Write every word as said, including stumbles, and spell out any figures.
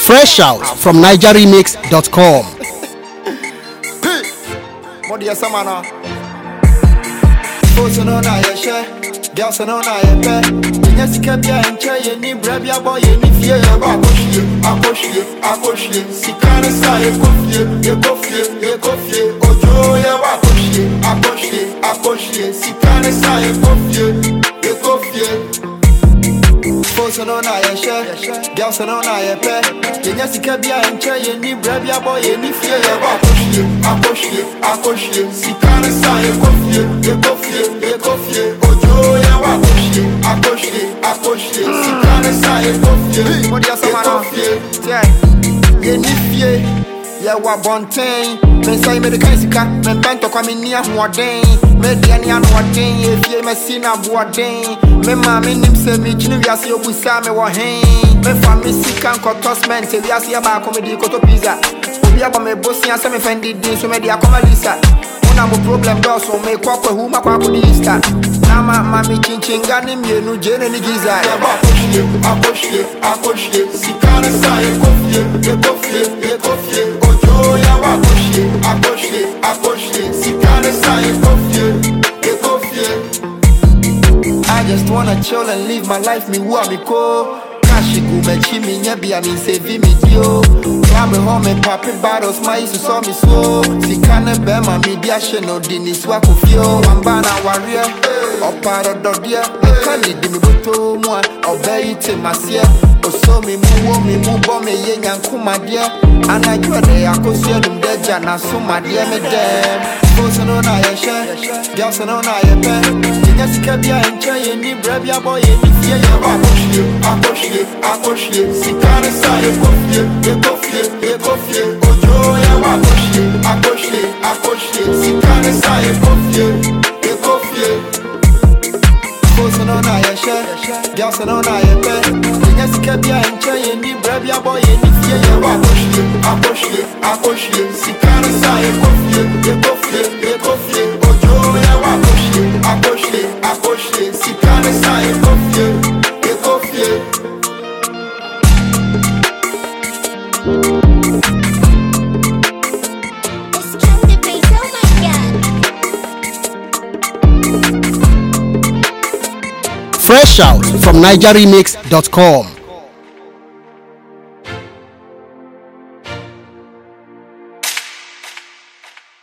Fresh out from niger remix dot com. What do you say, man? Folks know na ye share, girls know na ye pay. Yes, keep ya and try ye ni brab ya boy ye ni fear ya ba push ye, I push ye, I push ye. Si kana sa ye kofie, ye kofie, ye kofie. Ojo ya ba push ye, I push ye, I push ye. Si kana sa ye kofie, ye kofie. Folks know na ye share, girls know na ye pay. Yes, keep ya and try ye ni brab ya boy ye ni fear ya ba push ye, I push ye, I push ye. Si kana sa ye kofie, ye kofie, ye kofie. Ojo ya ba push ye, I push ye, I push ye. Si kana sa ye kofie, what do you say, man? Yeah, ye ni fear. Yeah, wa bontain. Men say me the kind sika, men bento kwa me nia hoden. Me dia ni anu hoden, ye fie me sina boden. Me ma me nim se me chini wiase obusa me wo hen. Me fa me sika nko tosment, se wiase ya ba comedy koto pizza. Obi aba me bosia se me fendi din so me dia koma lisa. Una mo problem do so me kwa kwa hu ma kwa ko lista. Na ma ma me chinchinga ni mienu jene ni giza. Ya ba push ye, I push ye, I push ye. Sika na sa ye kofie, ye kofie, ye kofie. Oh, yeah, I push it, I push it, I push it. See, kind of side, coffee, get coffee. I just wanna chill and live my life, me who me ko. Cash go me chimney, be I mean save me dio. I'm home and popping bottles, my issue saw me slow. See, kind of bear my media channel, didn't swap of you. I'm banana warrior, or part of the dear. Can't lead me to one, or bury it in my seat. Oh, so me move, me move, bomb me, young and come, my dear. And I got there, I could see them dead, and I saw my dear me them. Folks know na ye share, girls know na ye pay. Yes, keep ya and try ye ni brab ya boy ye ni fear ya. I push ye, I push ye, I push ye. Si kana sa ye kofie, ye kofie, ye kofie. Ojo ya I push ye, I push ye, I push ye. Si kana sa ye kofie, ye kofie. Folks know na ye share, girls know na ye pay. Yes, keep ya and try ye ni brab ya boy ye ni fear ya. I push ye, I push ye, I push ye. Si kana sa ye kofie, ye kofie, ye kofie. Ojo ya I push ye, I push ye, I push ye. Si kana sa ye kofie, ye kofie. Fresh out from niger remix dot com.